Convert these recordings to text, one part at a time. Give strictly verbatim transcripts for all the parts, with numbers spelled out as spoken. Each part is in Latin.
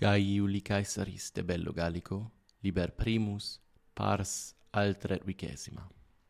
Gai Iuli Caesaris de bello Gallico, liber primus, pars altret vicesima.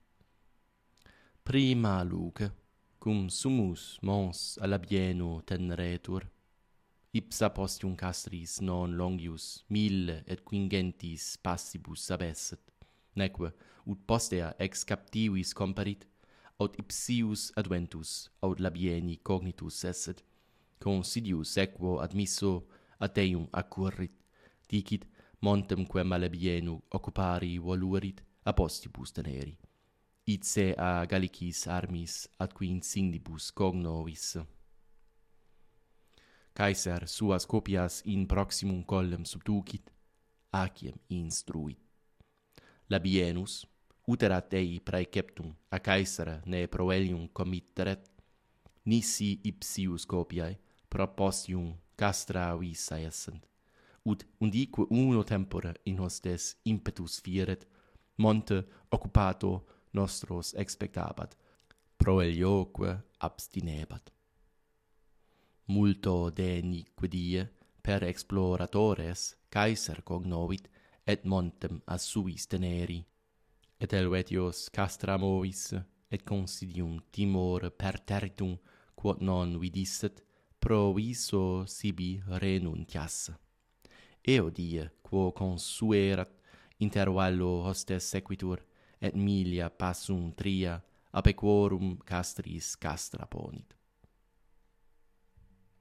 Prima luce, cum sumus mons alla bieno teneretur, ipsa postium castris non longius mille et quingentis passibus abesset, neque ut postea ex captivis comparit, aut ipsius adventus aut labieni cognitus esset, considius equo admisso ad eum accurrit, dicit montem quem malebienu occupari volurit a postibus teneri, itse a Gallicis armis ad qui insignibus cognovis. Caesar suas copias in proximum collem subducit, aciem instruit. Labienus, uterat ei praeceptum a Caesara ne proelium committeret, nisi ipsius copiae propostium castra visa essent, ut undique uno tempore in hostes impetus fieret, monte occupato nostros expectabat, proelioque abstinebat. Multo denique die per exploratores Caesar cognovit et montem a suis teneri, et helvetios castra movis et considium timore perterritum quod non vidisset pro viso sibi renuntiasse. Eo die quo consuerat intervallo hostes sequitur et milia passum tria apequorum castris castra ponit.